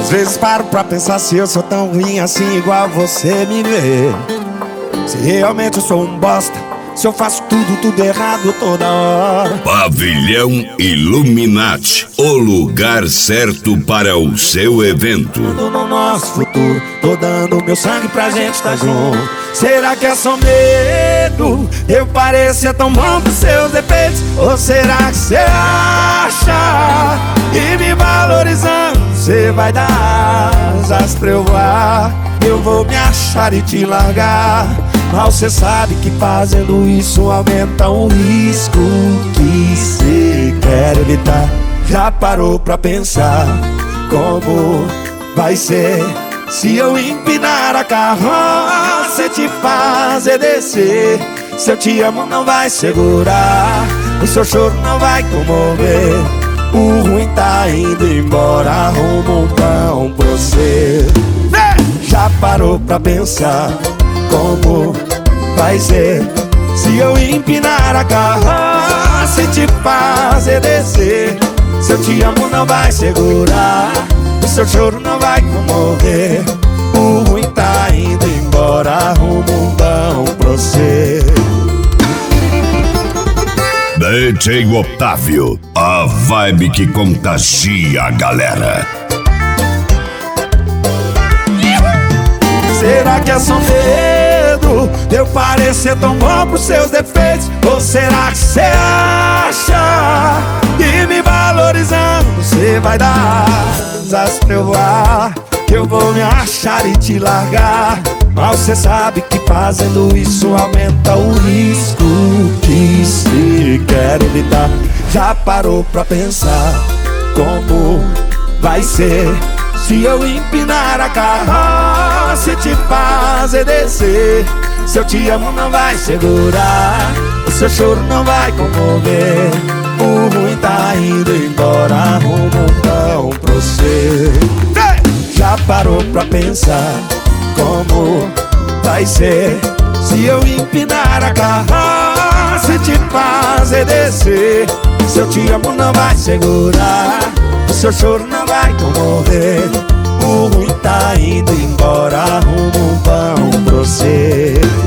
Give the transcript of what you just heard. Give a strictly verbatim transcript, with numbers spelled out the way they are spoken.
Às vezes paro pra pensar se eu sou tão ruim assim igual você me vê. Se realmente eu sou um bosta, se eu faço tudo, tudo errado toda hora. Pavilhão Illuminati, o lugar certo para o seu evento. Tudo no nosso futuro, tô dando meu sangue pra gente tá junto. Será que é só medo? Eu parecer tão bom pros seus defeitos? Ou será que cê acha que me valorizando cê vai dar asas pra eu voar? Eu vou me achar e te largar. Mal cê sabe que fazendo isso aumenta o risco que cê quer evitar. Já parou pra pensar como vai ser se eu empinar a carroça e te fazer descer? Se eu te amo não vai segurar, o seu choro não vai comover. O ruim tá indo embora, arruma um pão pra você. Já parou pra pensar como vai ser se eu empinar a carroça e te fazer descer? Se eu te amo não vai segurar, o seu choro não vai comover. O ruim tá indo embora, arruma um pão pra você. D J Otávio, a vibe que contagia a galera. Será que é só medo de eu parecer tão bom pros seus defeitos? Ou será que cê acha que me valorizando cê vai dar asas pra eu voar? Que eu vou me achar e te largar. Mal cê sabe que fazendo isso aumenta o risco que cê quer evitar. Já parou pra pensar como vai ser se eu empinar a carroça e te fazer descer? Se eu te amo não vai segurar, o seu choro não vai comover. O ruim tá indo embora, arruma um pão pra você. Já parou pra pensar como vai ser se eu empinar a carroça e te fazer descer? Se eu te amo não vai segurar, o seu choro não vai comover. O ruim tá indo embora, arruma um pão pra você.